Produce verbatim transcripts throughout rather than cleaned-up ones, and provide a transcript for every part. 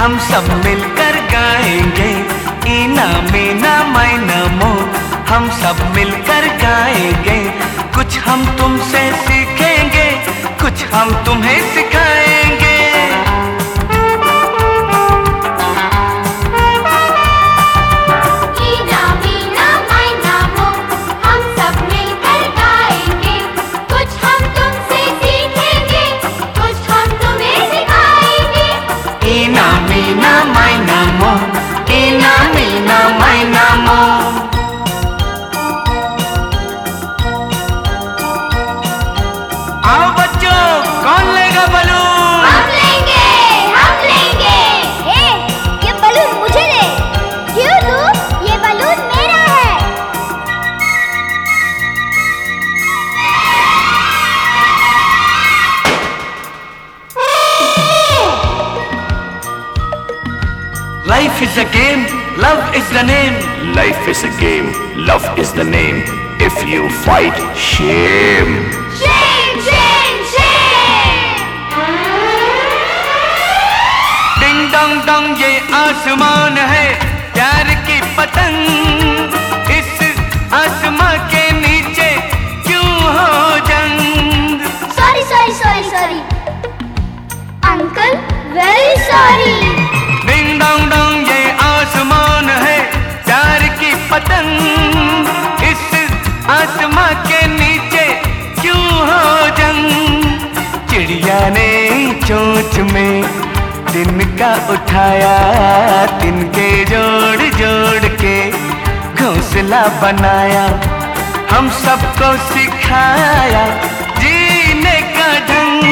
हम सब मिलकर गाएंगे इना मीना मायना मो। हम सब मिलकर गाएंगे, कुछ हम तुमसे सीखेंगे, कुछ हम तुम्हें सिखाएंगे। Life is a game, love is the name. Life is a game, love is the name. If you fight, shame. Shame, shame, shame. Ding dong dong ये आसमान है प्यार की पतंग, इस आसमां के नीचे क्यों हो जंग। Sorry, sorry, sorry, sorry. Uncle, very sorry. Ding dong dong ये आसमान है प्यार की पतंग, इस आसमां के नीचे क्यों हो जंग। चिड़िया ने चोंच में दिन का उठाया, तिनके जोड़ जोड़ के घोंसला बनाया, हम सबको सिखाया जीने का ढंग।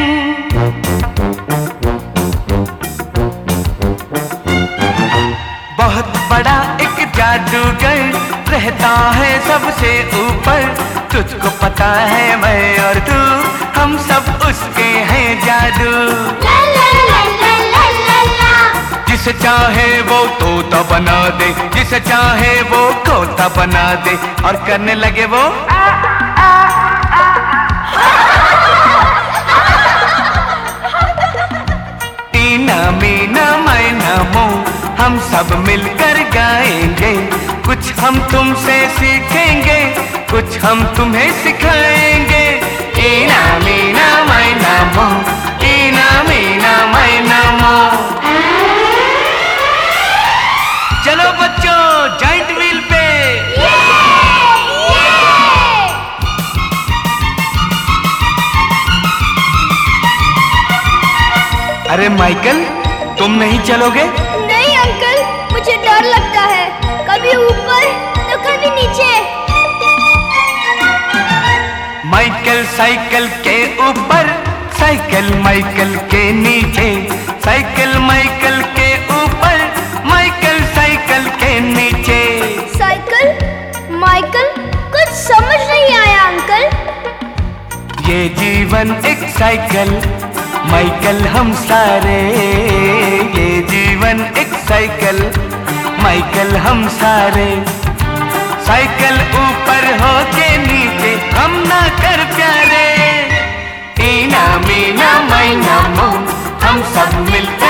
बहुत बड़ा एक जादूगर रहता है सबसे ऊपर, तुझको पता है मैं और तू हम सब उसके हैं जादू। ला ला ला ला ला ला ला। जिसे चाहे वो तोता बना दे, जिसे चाहे वो खोता बना दे, और करने लगे वो आ, आ, आ, टीना मीना मैना मो। हम सब मिलकर गाएंगे, कुछ हम तुमसे सीखेंगे, कुछ हम तुम्हें सिखाएंगे। इना मीना मैना मो, इना मीना मैना मो। चलो बच्चों जॉइंट व्हील पे। ये, ये। अरे माइकल, तुम नहीं चलोगे? नहीं अंकल, मुझे डर लगता है, कभी ऊपर तो कभी नीचे। माइकल साइकिल के ऊपर, साइकिल माइकल के नीचे, साइकिल माइकल के ऊपर, माइकल साइकिल के नीचे। साइकिल माइकल, कुछ समझ नहीं आया अंकल। ये जीवन एक साइकिल, माइकल हम सारे। ये जीवन एक साइकिल, माइकल हम सारे। साइकिल ऊपर हो के नीचे हम ना कर प्यारे। इना मीना मैना मो, हम सब मिलकर